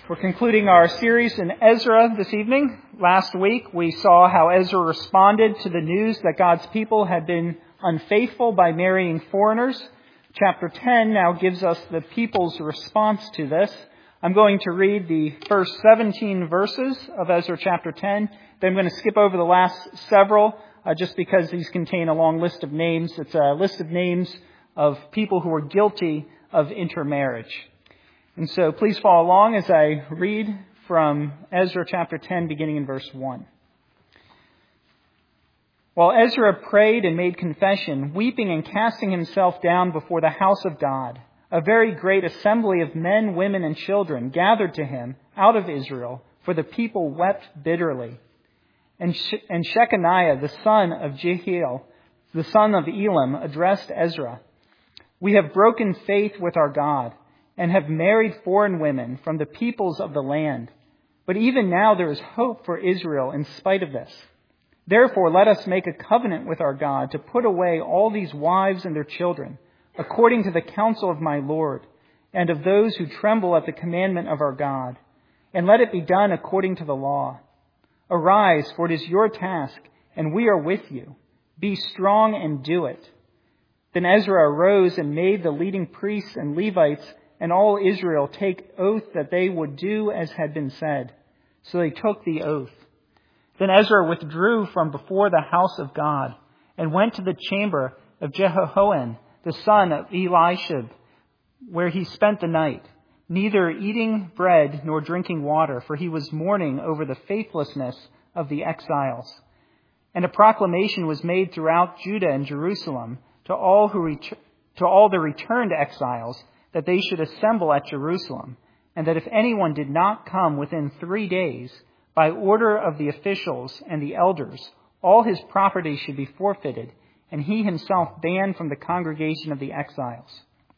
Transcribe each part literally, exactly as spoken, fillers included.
We're concluding our series in Ezra this evening. Last week we saw how Ezra responded to the news that God's people had been unfaithful by marrying foreigners. Chapter ten now gives us the people's response to this. I'm going to read the first seventeen verses of Ezra chapter ten. Then I'm going to skip over the last several uh, just because these contain a long list of names. It's a list of names of people who were guilty of intermarriage. And so please follow along as I read from Ezra chapter ten, beginning in verse one. While Ezra prayed and made confession, weeping and casting himself down before the house of God, a very great assembly of men, women, and children gathered to him out of Israel, for the people wept bitterly. And, She- and Shechaniah, the son of Jehiel, the son of Elam, addressed Ezra, "We have broken faith with our God, and have married foreign women from the peoples of the land. But even now there is hope for Israel in spite of this. Therefore let us make a covenant with our God to put away all these wives and their children, according to the counsel of my Lord, and of those who tremble at the commandment of our God. And let it be done according to the law. Arise, for it is your task, and we are with you. Be strong and do it." Then Ezra arose and made the leading priests and Levites and all Israel take oath that they would do as had been said. So they took the oath. Then Ezra withdrew from before the house of God and went to the chamber of Jehohanan, the son of Elishib, where he spent the night, neither eating bread nor drinking water, for he was mourning over the faithlessness of the exiles. And a proclamation was made throughout Judah and Jerusalem to all who ret- to all the returned exiles, that they should assemble at Jerusalem, and that if anyone did not come within three days, by order of the officials and the elders, all his property should be forfeited, and he himself banned from the congregation of the exiles.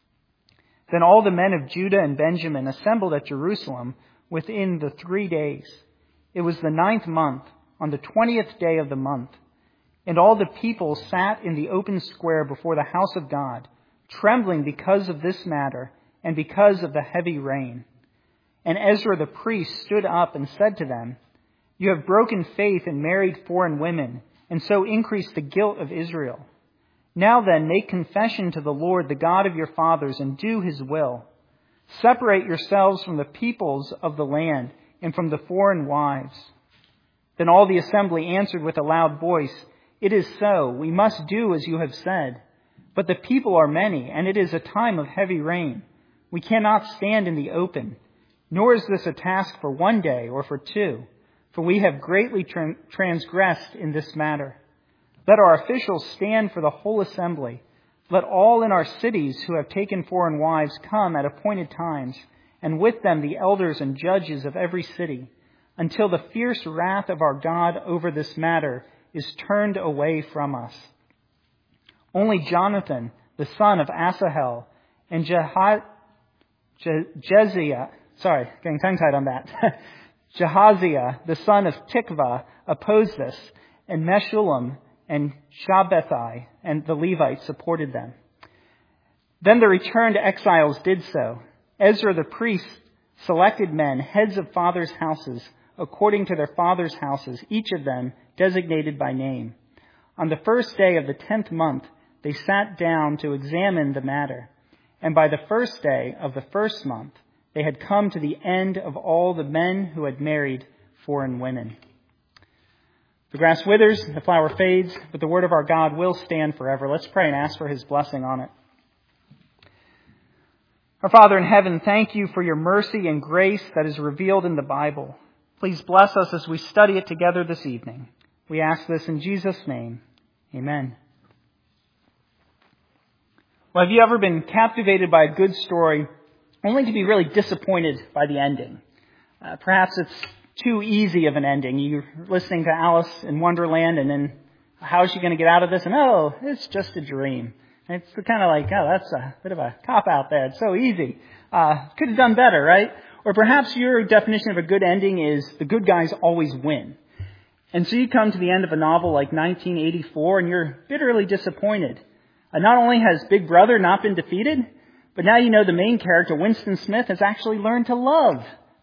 Then all the men of Judah and Benjamin assembled at Jerusalem within the three days. It was the ninth month, on the twentieth day of the month. And all the people sat in the open square before the house of God, trembling because of this matter and because of the heavy rain. And Ezra the priest stood up and said to them, "You have broken faith and married foreign women, and so increased the guilt of Israel. Now then, make confession to the Lord, the God of your fathers, and do his will. Separate yourselves from the peoples of the land and from the foreign wives." Then all the assembly answered with a loud voice, "It is so. We must do as you have said. But the people are many, and it is a time of heavy rain. We cannot stand in the open, nor is this a task for one day or for two, for we have greatly tra- transgressed in this matter. Let our officials stand for the whole assembly. Let all in our cities who have taken foreign wives come at appointed times, and with them the elders and judges of every city, until the fierce wrath of our God over this matter is turned away from us. Only Jonathan, the son of Asahel, and Jeha- Je- Jeziah, sorry, getting tongue-tied on that, Jehaziah, the son of Tikvah, opposed this, and Meshullam and Shabbethai and the Levites supported them. Then the returned exiles did so. Ezra the priest selected men, heads of fathers' houses, according to their fathers' houses, each of them designated by name. On the first day of the tenth month, they sat down to examine the matter. And by the first day of the first month, they had come to the end of all the men who had married foreign women. The grass withers, the flower fades, but the word of our God will stand forever. Let's pray and ask for his blessing on it. Our Father in heaven, thank you for your mercy and grace that is revealed in the Bible. Please bless us as we study it together this evening. We ask this in Jesus' name. Amen. Well, have you ever been captivated by a good story only to be really disappointed by the ending? Uh, perhaps it's too easy of an ending. You're listening to Alice in Wonderland, and then how is she going to get out of this? And oh, it's just a dream. And it's kind of like, oh, that's a bit of a cop-out there. It's so easy. Uh, could have done better, right? Or perhaps your definition of a good ending is the good guys always win. And so you come to the end of a novel like nineteen eighty-four, and you're bitterly disappointed. Uh, not only has Big Brother not been defeated, but now you know the main character, Winston Smith, has actually learned to love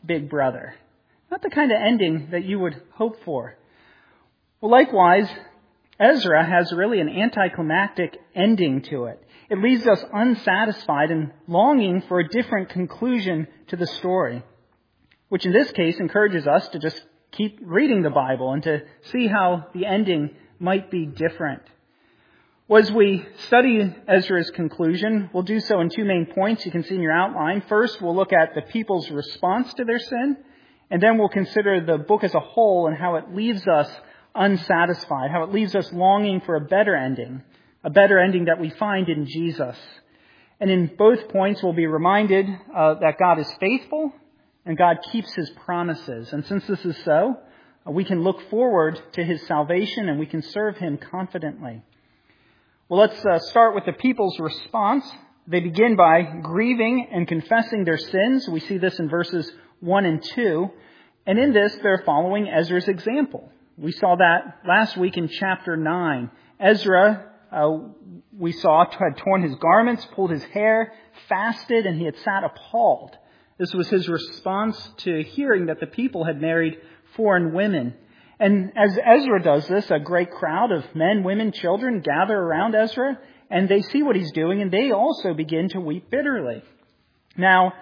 Big Brother. Not the kind of ending that you would hope for. Well, likewise, Ezra has really an anticlimactic ending to it. It leaves us unsatisfied and longing for a different conclusion to the story, which in this case encourages us to just keep reading the Bible and to see how the ending might be different. Well, as we study Ezra's conclusion, we'll do so in two main points you can see in your outline. First, we'll look at the people's response to their sin, and then we'll consider the book as a whole and how it leaves us unsatisfied, how it leaves us longing for a better ending, a better ending that we find in Jesus. And in both points, we'll be reminded uh, that God is faithful and God keeps His promises. And since this is so, uh, we can look forward to His salvation and we can serve Him confidently. Well, let's uh, start with the people's response. They begin by grieving and confessing their sins. We see this in verses one and two. And in this, they're following Ezra's example. We saw that last week in chapter nine. Ezra, uh, we saw, had torn his garments, pulled his hair, fasted, and he had sat appalled. This was his response to hearing that the people had married foreign women. And as Ezra does this, a great crowd of men, women, children gather around Ezra, and they see what he's doing, and they also begin to weep bitterly. Now,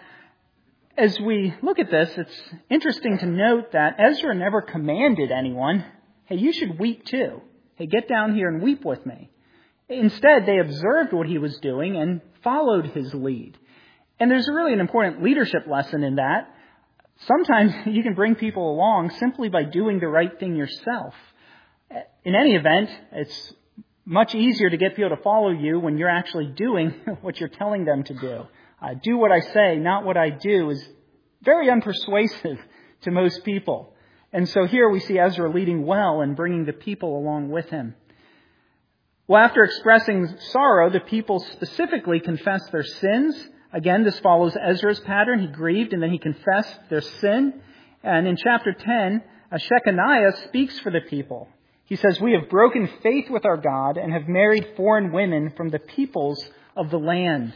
as we look at this, it's interesting to note that Ezra never commanded anyone, hey, you should weep too. Hey, get down here and weep with me. Instead, they observed what he was doing and followed his lead. And there's really an important leadership lesson in that. Sometimes you can bring people along simply by doing the right thing yourself. In any event, it's much easier to get people to follow you when you're actually doing what you're telling them to do. Uh, do what I say, not what I do, is very unpersuasive to most people. And so here we see Ezra leading well and bringing the people along with him. Well, after expressing sorrow, the people specifically confessed their sins. Again, this follows Ezra's pattern. He grieved and then he confessed their sin. And in chapter ten, Shechaniah speaks for the people. He says, "We have broken faith with our God and have married foreign women from the peoples of the land."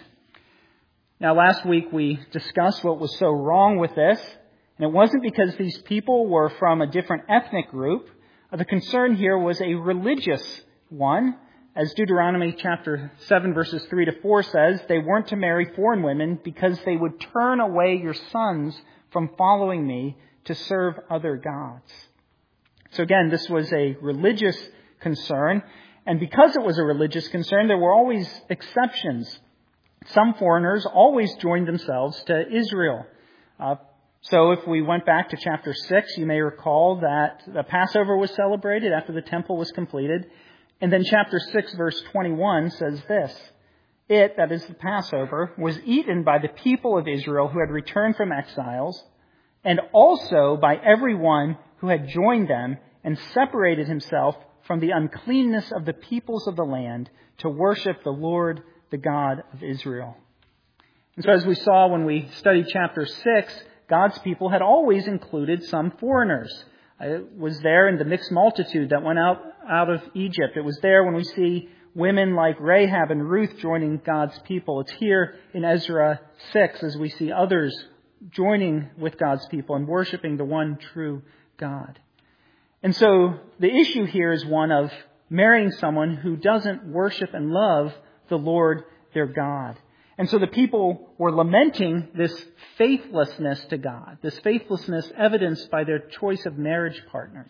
Now, last week we discussed what was so wrong with this. And it wasn't because these people were from a different ethnic group. The concern here was a religious one. As Deuteronomy chapter seven verses three to four says, they weren't to marry foreign women because they would turn away your sons from following me to serve other gods. So again, this was a religious concern. And because it was a religious concern, there were always exceptions. Some foreigners always joined themselves to Israel. Uh, so if we went back to chapter six, you may recall that the Passover was celebrated after the temple was completed. And then chapter six, verse twenty-one says this: "It," that is the Passover, "was eaten by the people of Israel who had returned from exiles, and also by everyone who had joined them and separated himself from the uncleanness of the peoples of the land to worship the Lord, the God of Israel." And so as we saw when we studied chapter six, God's people had always included some foreigners. It was there in the mixed multitude that went out, out of Egypt. It was there when we see women like Rahab and Ruth joining God's people. It's here in Ezra six as we see others joining with God's people and worshiping the one true God. And so the issue here is one of marrying someone who doesn't worship and love the Lord their God. And so the people were lamenting this faithlessness to God, this faithlessness evidenced by their choice of marriage partners.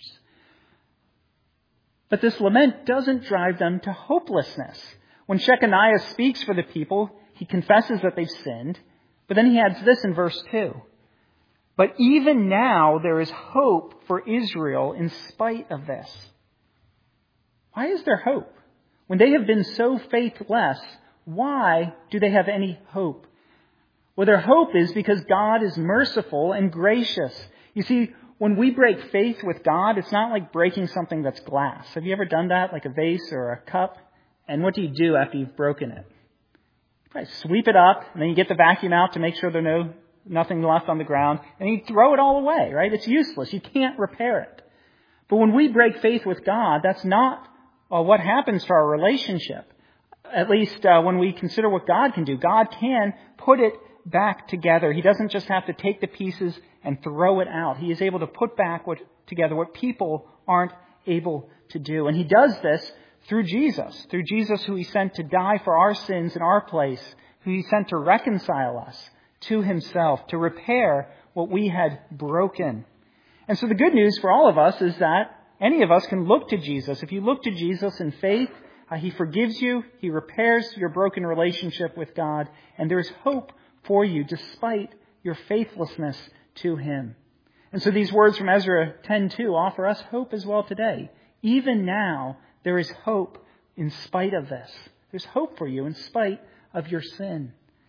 But this lament doesn't drive them to hopelessness. When Shechaniah speaks for the people, he confesses that they've sinned, but then he adds this in verse two. "But even now there is hope for Israel in spite of this." Why is there hope? When they have been so faithless, why do they have any hope? Well, their hope is because God is merciful and gracious. You see, when we break faith with God, it's not like breaking something that's glass. Have you ever done that, like a vase or a cup? And what do you do after you've broken it? You probably sweep it up, and then you get the vacuum out to make sure there's no nothing left on the ground, and you throw it all away, right? It's useless. You can't repair it. But when we break faith with God, that's not uh, what happens to our relationship. At least uh, when we consider what God can do. God can put it back together. He doesn't just have to take the pieces and throw it out. He is able to put back what, together what people aren't able to do. And he does this through Jesus, through Jesus who he sent to die for our sins in our place, who he sent to reconcile us to himself, to repair what we had broken. And so the good news for all of us is that any of us can look to Jesus. If you look to Jesus in faith, uh, he forgives you, he repairs your broken relationship with God, and there is hope for you despite your faithlessness to him. And so these words from Ezra ten two offer us hope as well today. Even now, there is hope in spite of this. There's hope for you in spite of your sin.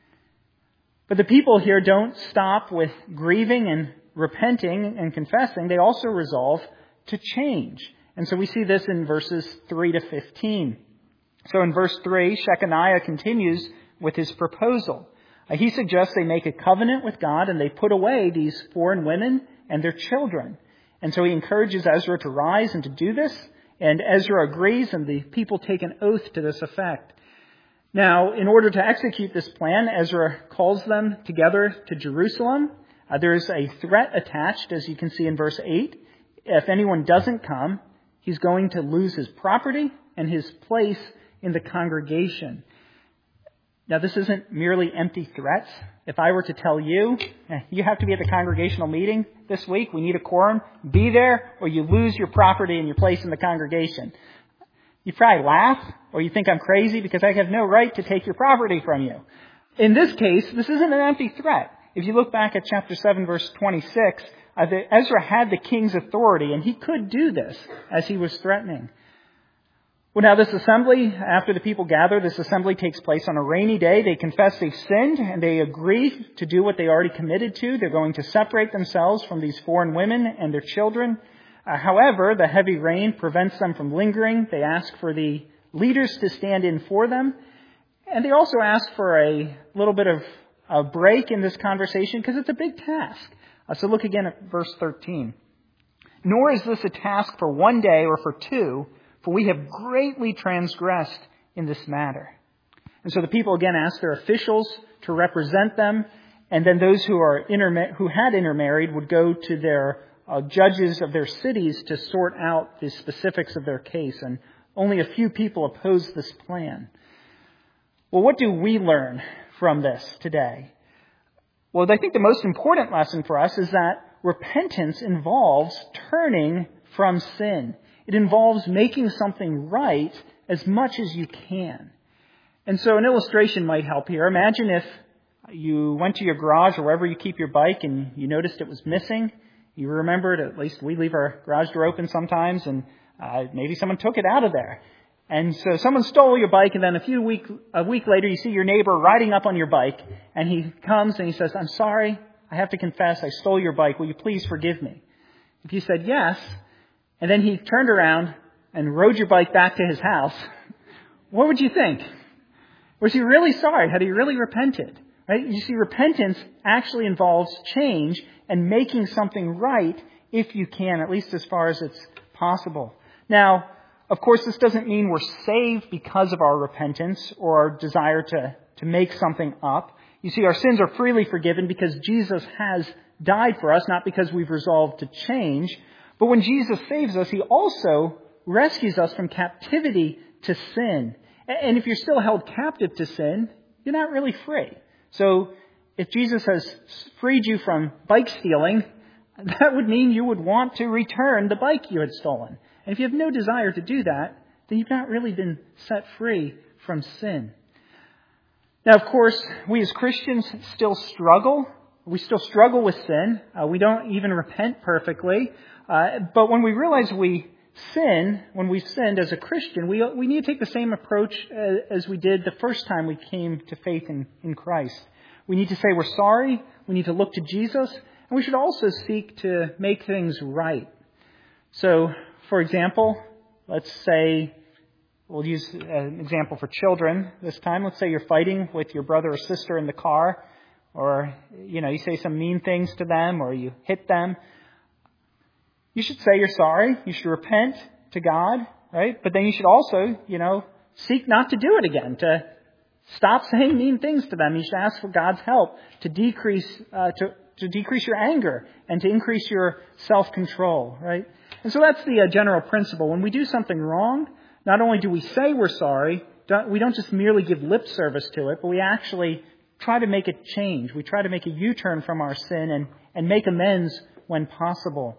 But the people here don't stop with grieving and repenting and confessing. They also resolve to change. And so we see this in verses three to fifteen. So in verse three, Shechaniah continues with his proposal. Uh, he suggests they make a covenant with God and they put away these foreign women and their children. And so he encourages Ezra to rise and to do this. And Ezra agrees, and the people take an oath to this effect. Now, in order to execute this plan, Ezra calls them together to Jerusalem. Uh, there is a threat attached, as you can see in verse eight. If anyone doesn't come, he's going to lose his property and his place in the congregation. Now, this isn't merely empty threats. If I were to tell you, you have to be at the congregational meeting this week, we need a quorum, be there, or you lose your property and your place in the congregation. You probably laugh, or you think I'm crazy because I have no right to take your property from you. In this case, this isn't an empty threat. If you look back at chapter seven, verse twenty-six, uh, the, Ezra had the king's authority, and he could do this as he was threatening. Well, now this assembly, after the people gather, this assembly takes place on a rainy day. They confess they've sinned, and they agree to do what they already committed to. They're going to separate themselves from these foreign women and their children. Uh, however, the heavy rain prevents them from lingering. They ask for the leaders to stand in for them. And they also ask for a little bit of a break in this conversation because it's a big task. Uh, so look again at verse thirteen. Nor is this a task for one day or for two, for we have greatly transgressed in this matter. And so the people again ask their officials to represent them, and then those who are interma- who had intermarried would go to their uh, judges of their cities to sort out the specifics of their case. And only a few people oppose this plan. Well, what do we learn from this today? Well, I think the most important lesson for us is that repentance involves turning from sin. It involves making something right as much as you can. And so an illustration might help here. Imagine if you went to your garage or wherever you keep your bike and you noticed it was missing. You remembered, at least we leave our garage door open sometimes, and uh, maybe someone took it out of there. And so someone stole your bike, and then a few week a week later you see your neighbor riding up on your bike, and he comes and he says, "I'm sorry, I have to confess, I stole your bike. Will you please forgive me?" If you said yes, and then he turned around and rode your bike back to his house, what would you think? Was he really sorry? Had he really repented? Right? You see, repentance actually involves change and making something right if you can, at least as far as it's possible. Now, of course, this doesn't mean we're saved because of our repentance or our desire to, to make something up. You see, our sins are freely forgiven because Jesus has died for us, not because we've resolved to change. But when Jesus saves us, he also rescues us from captivity to sin. And if you're still held captive to sin, you're not really free. So if Jesus has freed you from bike stealing, that would mean you would want to return the bike you had stolen. And if you have no desire to do that, then you've not really been set free from sin. Now, of course, we as Christians still struggle. We still struggle with sin. Uh, we don't even repent perfectly. Uh, but when we realize we sin, when we've sinned as a Christian, we we need to take the same approach as, as we did the first time we came to faith in, in Christ. We need to say we're sorry. We need to look to Jesus. And we should also seek to make things right. So, for example, let's say, we'll use an example for children this time. Let's say you're fighting with your brother or sister in the car, or, you know, you say some mean things to them, or you hit them. You should say you're sorry. You should repent to God, right? But then you should also, you know, seek not to do it again, to stop saying mean things to them. You should ask for God's help to decrease uh, to, to decrease your anger and to increase your self-control, right? And so that's the uh, general principle. When we do something wrong, not only do we say we're sorry, don't, we don't just merely give lip service to it, but we actually try to make it change. We try to make a U-turn from our sin and, and make amends when possible.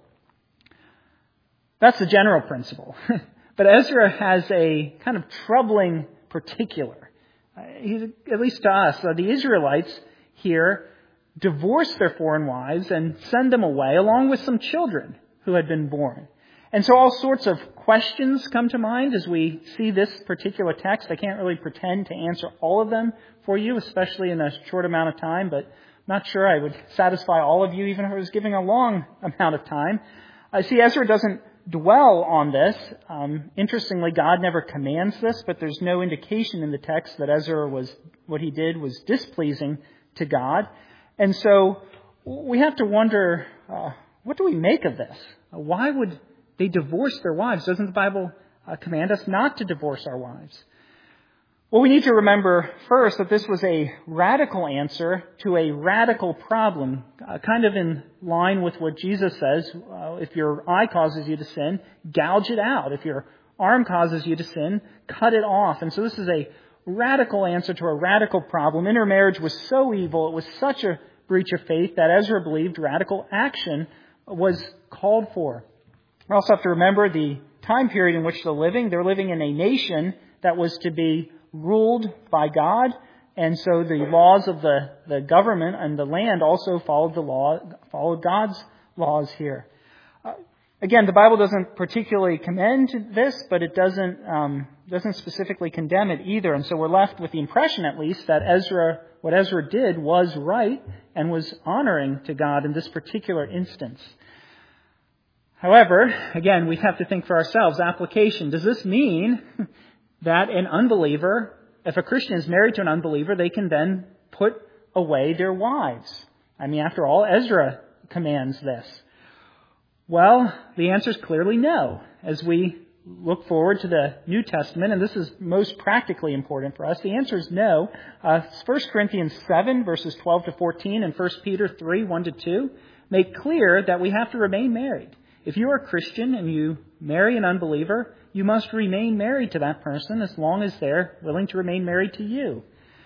That's the general principle. But Ezra has a kind of troubling particular. Uh, he's, at least to us, uh, the Israelites here divorce their foreign wives and send them away along with some children who had been born. And so all sorts of questions come to mind as we see this particular text. I can't really pretend to answer all of them for you, especially in a short amount of time, but I'm not sure I would satisfy all of you even if I was giving a long amount of time. I see Ezra doesn't dwell on this. Um, interestingly, God never commands this, but there's no indication in the text that Ezra was, what he did was displeasing to God. And so we have to wonder, uh, what do we make of this? Uh, why would they divorce their wives? Doesn't the Bible uh, command us not to divorce our wives? Well, we need to remember first that this was a radical answer to a radical problem, uh, kind of in line with what Jesus says. Uh, if your eye causes you to sin, gouge it out. If your arm causes you to sin, cut it off. And so this is a radical answer to a radical problem. Intermarriage was so evil, it was such a breach of faith that Ezra believed radical action was called for. We also have to remember the time period in which they're living. They're living in a nation that was to be ruled by God, and so the laws of the, the government and the land also followed the law, followed God's laws here. Uh, again, the Bible doesn't particularly commend this, but it doesn't um, doesn't specifically condemn it either, and so we're left with the impression, at least, that Ezra, what Ezra did was right and was honoring to God in this particular instance. However, again, we have to think for ourselves. Application. Does this mean that an unbeliever, if a Christian is married to an unbeliever, they can then put away their wives? I mean, after all, Ezra commands this. Well, the answer is clearly no. As we look forward to the New Testament, and this is most practically important for us, the answer is no. Uh, First Corinthians seven, verses twelve to fourteen, and First Peter three, one to two, make clear that we have to remain married. If you are a Christian and you marry an unbeliever, you must remain married to that person as long as they're willing to remain married to you.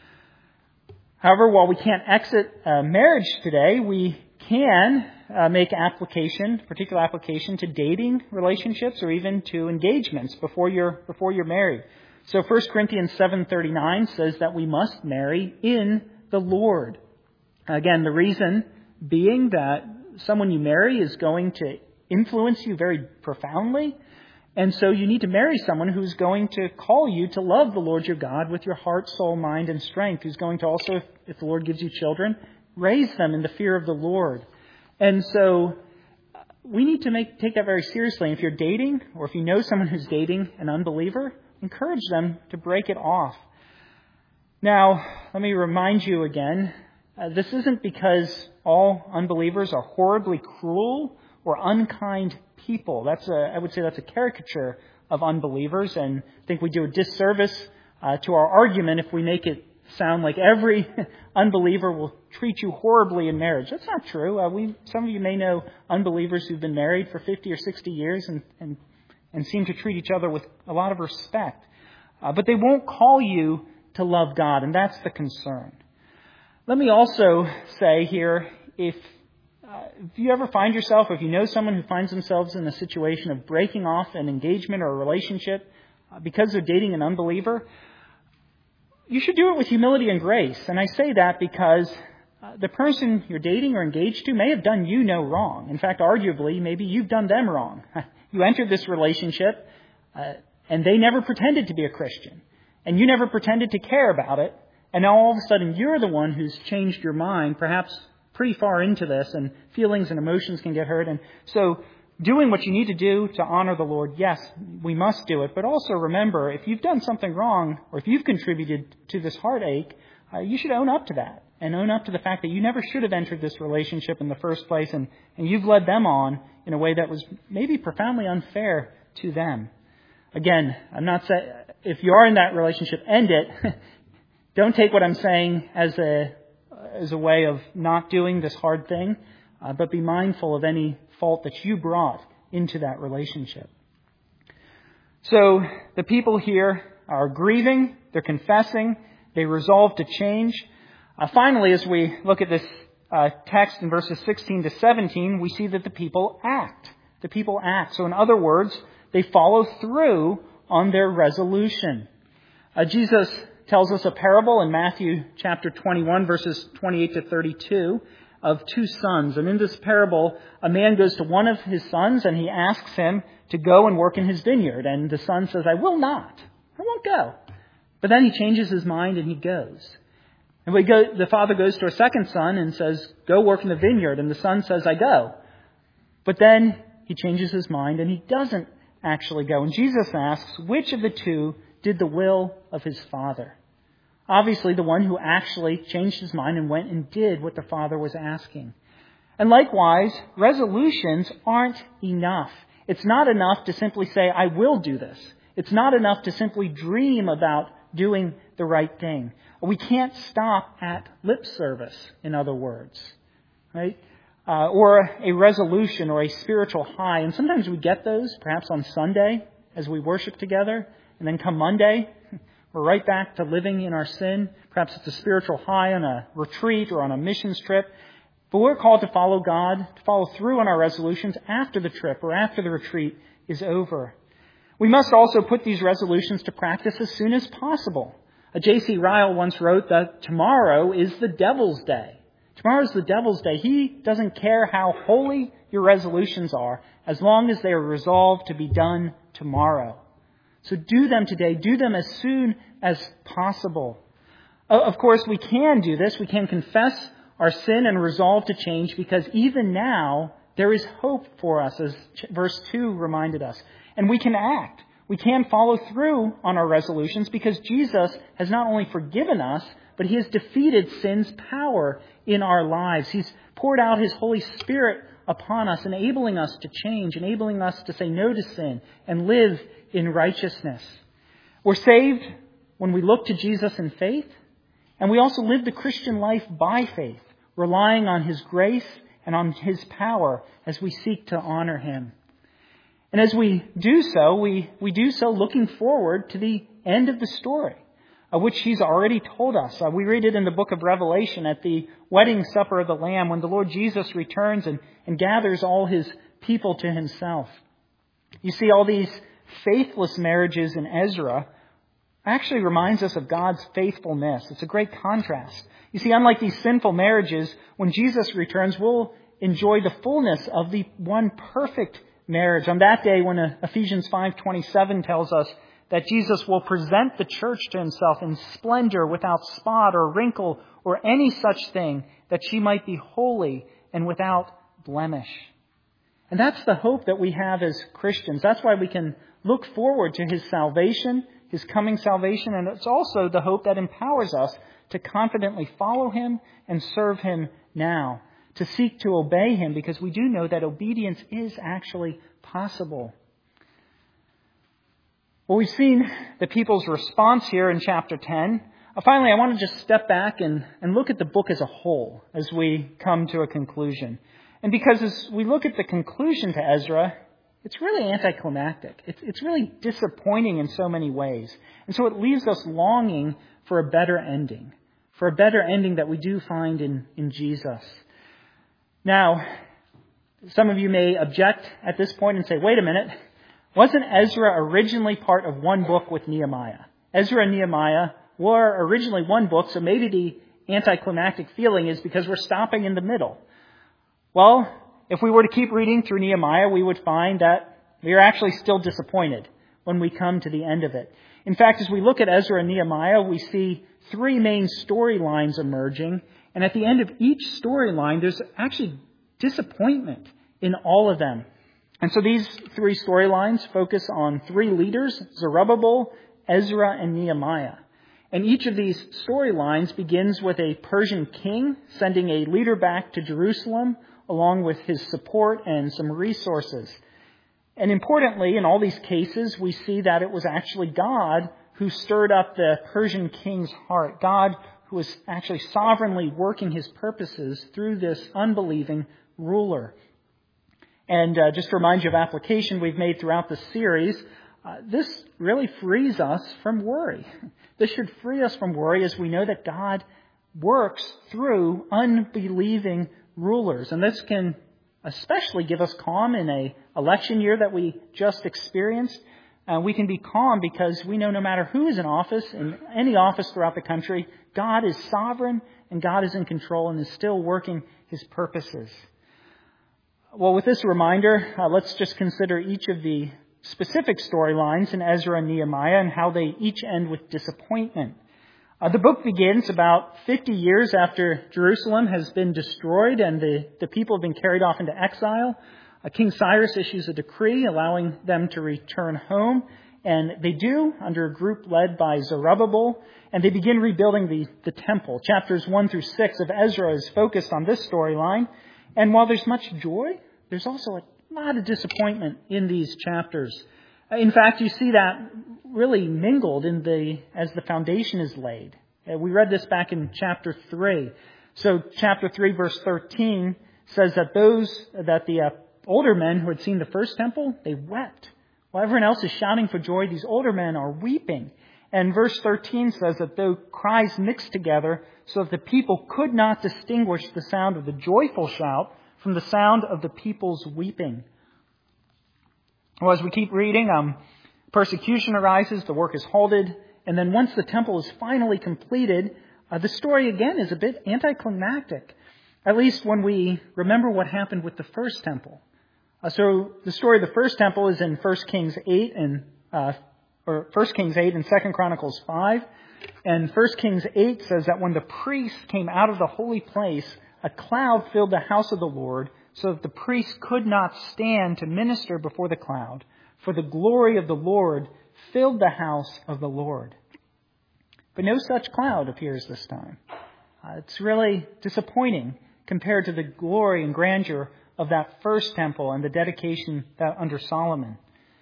However, while we can't exit uh, marriage today, we can uh, make application, particular application to dating relationships or even to engagements before you're before you're married. So First Corinthians seven thirty-nine says that we must marry in the Lord. Again, the reason being that someone you marry is going to influence you very profoundly. And so you need to marry someone who's going to call you to love the Lord your God with your heart, soul, mind, and strength, who's going to also, if the Lord gives you children, raise them in the fear of the Lord. And so we need to make take that very seriously. If you're dating, or if you know someone who's dating an unbeliever, encourage them to break it off. Now, let me remind you again, uh, this isn't because all unbelievers are horribly cruel or unkind people. That's a, I would say that's a caricature of unbelievers, and I think we do a disservice uh, to our argument if we make it sound like every unbeliever will treat you horribly in marriage. That's not true. Uh, we, some of you may know unbelievers who've been married for fifty or sixty years and, and, and seem to treat each other with a lot of respect. Uh, but they won't call you to love God, and that's the concern. Let me also say here, if Uh, if you ever find yourself, or if you know someone who finds themselves in a situation of breaking off an engagement or a relationship uh, because they're dating an unbeliever, you should do it with humility and grace. And I say that because uh, the person you're dating or engaged to may have done you no wrong. In fact, arguably, maybe you've done them wrong. You entered this relationship uh, and they never pretended to be a Christian. And you never pretended to care about it. And now all of a sudden you're the one who's changed your mind, perhaps pretty far into this, and feelings and emotions can get hurt. And so doing what you need to do to honor the Lord, yes, we must do it. But also remember, if you've done something wrong, or if you've contributed to this heartache, uh, you should own up to that. And own up to the fact that you never should have entered this relationship in the first place, and, and you've led them on in a way that was maybe profoundly unfair to them. Again, I'm not saying, if you are in that relationship, end it. don't take what I'm saying as a as a way of not doing this hard thing, uh, but be mindful of any fault that you brought into that relationship. So the people here are grieving, they're confessing, they resolve to change. Uh, finally, as we look at this uh, text in verses sixteen to seventeen, we see that the people act. The people act. So in other words, they follow through on their resolution. Uh, Jesus tells us a parable in Matthew chapter twenty-one, verses twenty-eight to thirty-two, of two sons. And in this parable, a man goes to one of his sons and he asks him to go and work in his vineyard. And the son says, I will not. I won't go. But then he changes his mind and he goes. And we go, the father goes to a second son and says, go work in the vineyard. And the son says, I go. But then he changes his mind and he doesn't actually go. And Jesus asks, which of the two did the will of his father? Obviously, the one who actually changed his mind and went and did what the Father was asking. And likewise, resolutions aren't enough. It's not enough to simply say, I will do this. It's not enough to simply dream about doing the right thing. We can't stop at lip service, in other words, right? Uh, or a resolution or a spiritual high. And sometimes we get those, perhaps on Sunday as we worship together, and then come Monday, we're right back to living in our sin. Perhaps it's a spiritual high on a retreat or on a missions trip. But we're called to follow God, to follow through on our resolutions after the trip or after the retreat is over. We must also put these resolutions to practice as soon as possible. J C Ryle once wrote that tomorrow is the devil's day. Tomorrow is the devil's day. He doesn't care how holy your resolutions are as long as they are resolved to be done tomorrow. So do them today. Do them as soon as possible. Of course, we can do this. We can confess our sin and resolve to change because even now there is hope for us, as verse two reminded us. And we can act. We can follow through on our resolutions because Jesus has not only forgiven us, but He has defeated sin's power in our lives. He's poured out His Holy Spirit upon us, enabling us to change, enabling us to say no to sin and live in righteousness. We're saved when we look to Jesus in faith, and we also live the Christian life by faith, relying on His grace and on His power as we seek to honor Him. And as we do so, we, we do so looking forward to the end of the story, of which He's already told us. Uh, we read it in the book of Revelation at the wedding supper of the Lamb when the Lord Jesus returns and, and gathers all His people to Himself. You see, all these faithless marriages in Ezra actually reminds us of God's faithfulness. It's a great contrast. You see, unlike these sinful marriages, when Jesus returns, we'll enjoy the fullness of the one perfect marriage. On that day, when Ephesians five twenty-seven tells us that Jesus will present the church to Himself in splendor, without spot or wrinkle or any such thing, that she might be holy and without blemish. And that's the hope that we have as Christians. That's why we can look forward to His salvation, His coming salvation, and it's also the hope that empowers us to confidently follow Him and serve Him now, to seek to obey Him, because we do know that obedience is actually possible. Well, we've seen the people's response here in chapter ten. Uh, finally, I want to just step back and, and look at the book as a whole as we come to a conclusion. And because as we look at the conclusion to Ezra, it's really anticlimactic. It's, it's really disappointing in so many ways. And so it leaves us longing for a better ending, for a better ending that we do find in, in Jesus. Now, some of you may object at this point and say, wait a minute, wasn't Ezra originally part of one book with Nehemiah? Ezra and Nehemiah were originally one book, so maybe the anticlimactic feeling is because we're stopping in the middle. Well, if we were to keep reading through Nehemiah, we would find that we are actually still disappointed when we come to the end of it. In fact, as we look at Ezra and Nehemiah, we see three main storylines emerging. And at the end of each storyline, there's actually disappointment in all of them. And so these three storylines focus on three leaders, Zerubbabel, Ezra, and Nehemiah. And each of these storylines begins with a Persian king sending a leader back to Jerusalem along with his support and some resources. And importantly, in all these cases, we see that it was actually God who stirred up the Persian king's heart. God who was actually sovereignly working his purposes through this unbelieving ruler. And uh, just to remind you of application we've made throughout the series, uh, this really frees us from worry. This should free us from worry as we know that God works through unbelieving rulers. And this can especially give us calm in a election year that we just experienced. Uh, we can be calm because we know no matter who is in office, in any office throughout the country, God is sovereign and God is in control and is still working his purposes. Well, with this reminder, uh, let's just consider each of the specific storylines in Ezra and Nehemiah and how they each end with disappointment. Uh, the book begins about fifty years after Jerusalem has been destroyed and the, the people have been carried off into exile. Uh, King Cyrus issues a decree allowing them to return home, and they do under a group led by Zerubbabel, and they begin rebuilding the, the temple. Chapters one through six of Ezra is focused on this storyline, and while there's much joy, there's also a lot of disappointment in these chapters. In fact, you see that really mingled in the as the foundation is laid. Uh, we read this back in chapter three. So chapter three, verse thirteen says that those that the uh, older men who had seen the first temple, they wept. While everyone else is shouting for joy, these older men are weeping. And verse thirteen says that though cries mixed together so that the people could not distinguish the sound of the joyful shout from the sound of the people's weeping. Well, as we keep reading, um, persecution arises, the work is halted, and then once the temple is finally completed, uh, the story again is a bit anticlimactic, at least when we remember what happened with the first temple. Uh, so the story of the first temple is in First Kings eight and uh, or First Kings eight and Second Chronicles five. And First Kings eight says that when the priests came out of the holy place, a cloud filled the house of the Lord, so that the priests could not stand to minister before the cloud, for the glory of the Lord filled the house of the Lord. But no such cloud appears this time. Uh, it's really disappointing compared to the glory and grandeur of that first temple and the dedication that under Solomon.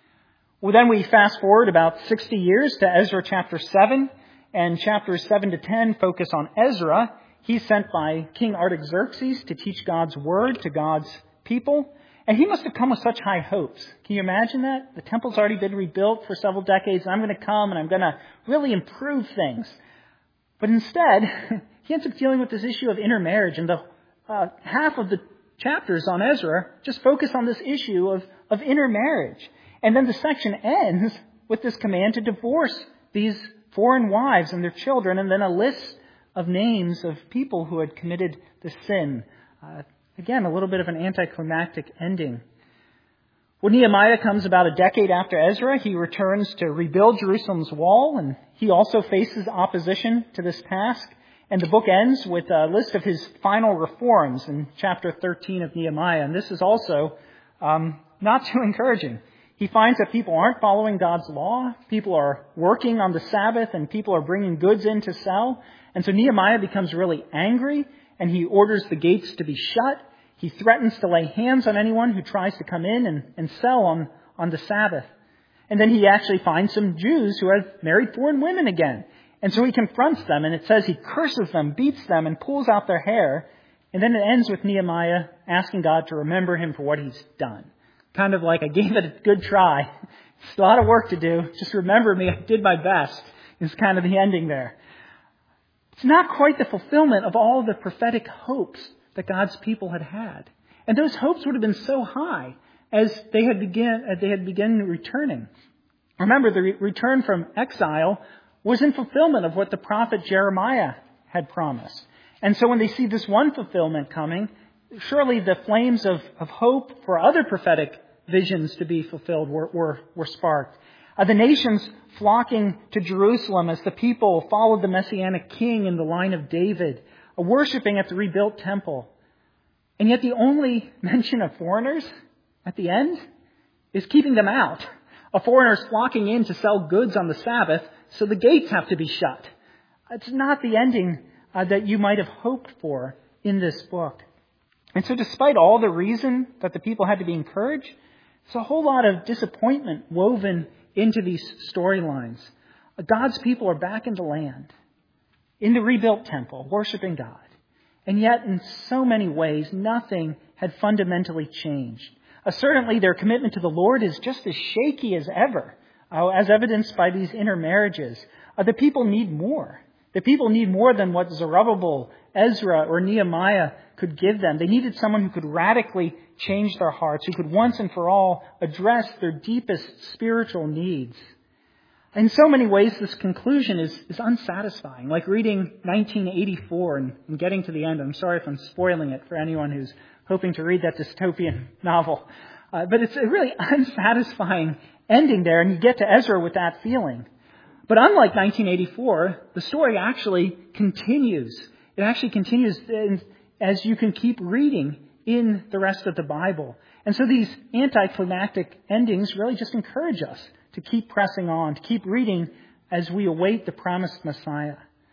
Well, then we fast forward about sixty years to Ezra chapter seven, and chapters seven to ten focus on Ezra. He's sent by King Artaxerxes to teach God's word to God's people. And he must have come with such high hopes. Can you imagine that? The temple's already been rebuilt for several decades, and I'm going to come and I'm going to really improve things. But instead, he ends up dealing with this issue of intermarriage. And the uh, half of the chapters on Ezra just focus on this issue of, of intermarriage. And then the section ends with this command to divorce these foreign wives and their children, and then a list of names of people who had committed the sin. Uh, again, a little bit of an anticlimactic ending. When Nehemiah comes about a decade after Ezra, he returns to rebuild Jerusalem's wall, and he also faces opposition to this task. And the book ends with a list of his final reforms in chapter thirteen of Nehemiah. And this is also um, not too encouraging. He finds that people aren't following God's law. People are working on the Sabbath, and people are bringing goods in to sell. And so Nehemiah becomes really angry, and he orders the gates to be shut. He threatens to lay hands on anyone who tries to come in and, and sell on, on the Sabbath. And then he actually finds some Jews who have married foreign women again. And so he confronts them, and it says he curses them, beats them, and pulls out their hair. And then it ends with Nehemiah asking God to remember him for what he's done. Kind of like, I gave it a good try. It's a lot of work to do. Just remember me. I did my best. Is kind of the ending there. It's not quite the fulfillment of all the prophetic hopes that God's people had had. And those hopes would have been so high as they had begun, as they had begun returning. Remember, the re- return from exile was in fulfillment of what the prophet Jeremiah had promised. And so when they see this one fulfillment coming, surely the flames of, of hope for other prophetic visions to be fulfilled were, were, were sparked. Uh, the nations flocking to Jerusalem as the people followed the Messianic king in the line of David, uh, worshiping at the rebuilt temple. And yet the only mention of foreigners at the end is keeping them out. A foreigners flocking in to sell goods on the Sabbath, so the gates have to be shut. It's not the ending uh, that you might have hoped for in this book. And so despite all the reason that the people had to be encouraged, there's a whole lot of disappointment woven into these storylines. God's people are back in the land, in the rebuilt temple, worshiping God. And yet, in so many ways, nothing had fundamentally changed. Uh, certainly, their commitment to the Lord is just as shaky as ever, uh, as evidenced by these intermarriages. Uh, the people need more. The people need more than what Zerubbabel, Ezra, or Nehemiah could give them. They needed someone who could radically change their hearts, who could once and for all address their deepest spiritual needs. In so many ways, this conclusion is, is unsatisfying. Like reading nineteen eighty-four and, and getting to the end. I'm sorry if I'm spoiling it for anyone who's hoping to read that dystopian novel. Uh, but it's a really unsatisfying ending there, and you get to Ezra with that feeling. But unlike nineteen eighty-four, the story actually continues. It actually continues as you can keep reading in the rest of the Bible. And so these anticlimactic endings really just encourage us to keep pressing on, to keep reading as we await the promised Messiah.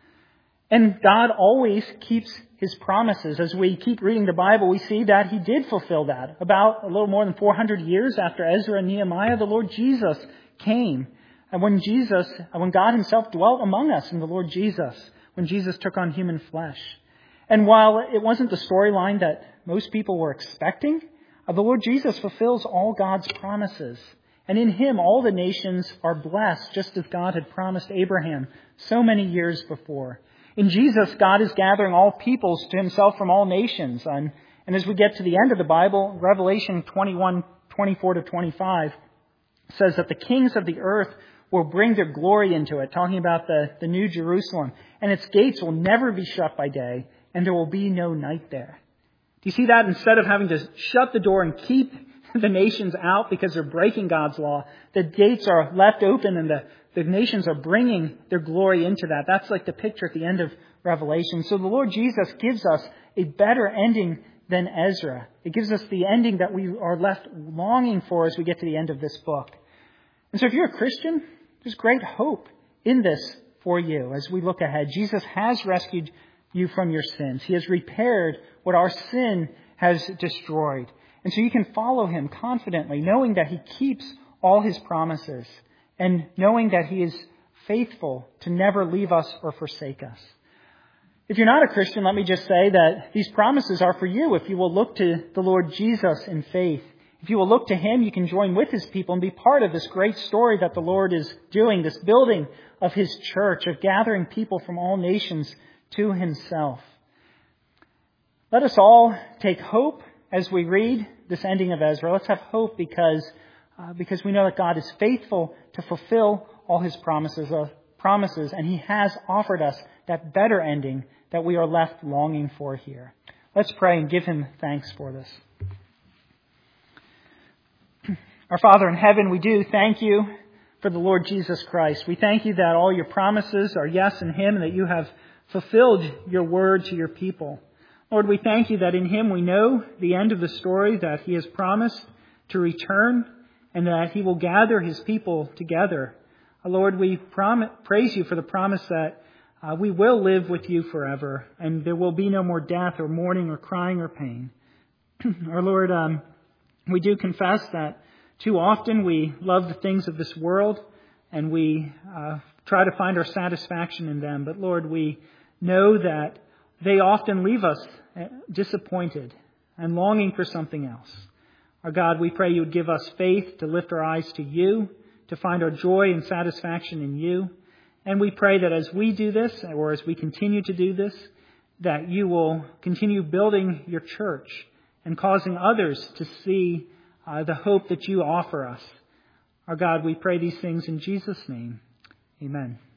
And God always keeps His promises. As we keep reading the Bible, we see that He did fulfill that. About a little more than four hundred years after Ezra and Nehemiah, the Lord Jesus came. And when Jesus, when God Himself dwelt among us in the Lord Jesus, when Jesus took on human flesh. And while it wasn't the storyline that most people were expecting, the Lord Jesus fulfills all God's promises. And in Him, all the nations are blessed, just as God had promised Abraham so many years before. In Jesus, God is gathering all peoples to Himself from all nations. And, and as we get to the end of the Bible, Revelation twenty-one, twenty-four to twenty-five says that the kings of the earth will bring their glory into it, talking about the, the New Jerusalem. And its gates will never be shut by day, and there will be no night there. Do you see that? Instead of having to shut the door and keep the nations out because they're breaking God's law, the gates are left open and the, the nations are bringing their glory into that. That's like the picture at the end of Revelation. So the Lord Jesus gives us a better ending than Ezra. It gives us the ending that we are left longing for as we get to the end of this book. And so if you're a Christian, there's great hope in this for you as we look ahead. Jesus has rescued you from your sins. He has repaired what our sin has destroyed. And so you can follow Him confidently, knowing that He keeps all His promises and knowing that He is faithful to never leave us or forsake us. If you're not a Christian, let me just say that these promises are for you if you will look to the Lord Jesus in faith. If you will look to Him, you can join with His people and be part of this great story that the Lord is doing, this building of His church, of gathering people from all nations to Himself. Let us all take hope as we read this ending of Ezra. Let's have hope because, uh, because we know that God is faithful to fulfill all His promises, uh, promises, and He has offered us that better ending that we are left longing for here. Let's pray and give Him thanks for this. Our Father in heaven, we do thank You for the Lord Jesus Christ. We thank You that all Your promises are yes in Him and that You have fulfilled Your word to Your people. Lord, we thank You that in Him we know the end of the story, that He has promised to return and that He will gather His people together. Lord, we prom- praise You for the promise that uh, we will live with You forever and there will be no more death or mourning or crying or pain. Our Lord, um, we do confess that too often we love the things of this world and we uh, try to find our satisfaction in them. But Lord, we know that they often leave us disappointed and longing for something else. Our God, we pray You would give us faith to lift our eyes to You, to find our joy and satisfaction in You. And we pray that as we do this, or as we continue to do this, that You will continue building Your church and causing others to see uh, the hope that You offer us. Our God, we pray these things in Jesus' name. Amen.